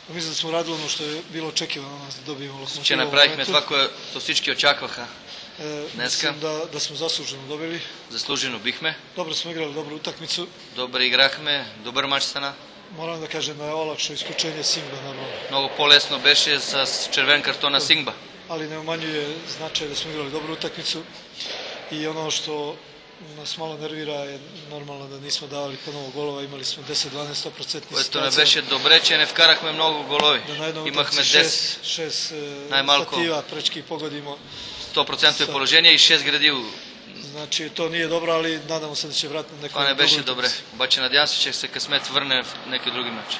Мисля да сме радили ono što je bilo očekivano nas da dobijemo Lokomotivu. Че направихме това, което всички очакваха днеска. Mislim da smo zasluženo dobili. Заслужено бихме. Dobro smo igrali, dobru utakmicu. Добре играхме, добър мач стана. Moram da kažem da je olakšao isključenje Singba normalno. Много по-лесно беше с червен картон на Сингба. Ali ne umanjuje značaj da smo igrali dobru utakmicu. I ono što nas malo nervira je normalno da nismo davali ponovo golova, imali smo 10-12 100% Което не беше добре, че не вкарахме много голови. Имахме 10 най-малко stativa prečki pogodimo. 100% положение и 6 градил. Значи то nije dobro, ali nadamo se da će vratiti neko. Това не беше добре. Обаче надявам се, че се късмет върне в някакви други матчи.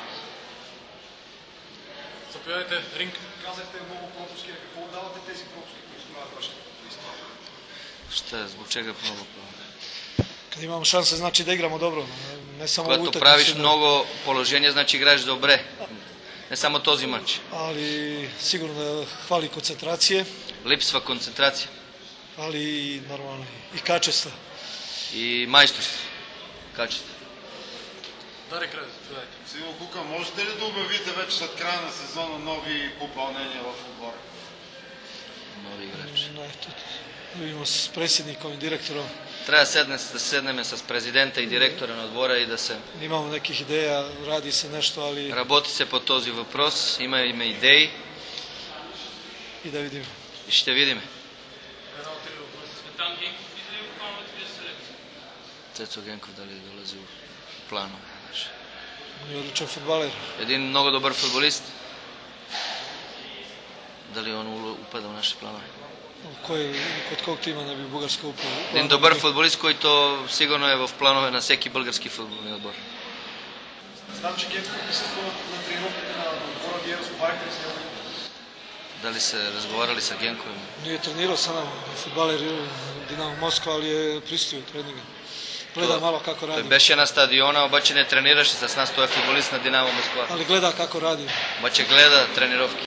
Заповядайте, ринг. Казахте много пропуски, какво давате тези пропуски, които правят вашите футболисти? Ще звучега много. Kad imamo šanse znači da igramo dobro, ne samo u Когато правиш много положения, значи играеш добре. Не само този матч. Ali sigurno da hvali koncentracije. Липсва концентрация. Ali i normalno i kačestva. И майсторство. Качество. Дарик Радев, заповядайте. Сило Кука, можете ли да обявите вече след края на сезона нови попълнения в отбора? Нови играчи. Vidimo s predsjednikom i direktorom. Трябва да седнем с президента и директора на отбора и да се... Imamo nekih ideja, radi se nešto, ali... Работи се по този въпрос, имаме идеи. I da vidimo. И ще видим. Цецо Генков дали долази в плана. On je odličan fudbaler. Един много добър футболист. Дали он упада в нашите планове? Kod kog tima ne bi Bugarska upala? Един добър футболист, който сигурно е в планове на всеки български футболни отбор. Знам, че Генков присъства на тренировките на отбора. Вие разговаряхте с него? Дали се разговаряли с Генков? Nije trenirao sa nama, fudbaler Dinamo Moskva, ali je pristio treninga. Gleda malo kako radi. Той беше на стадиона, обаче не тренираше с нас, той е футболист на Динамо Москва. Ali gleda kako radi. Обаче гледа тренировки.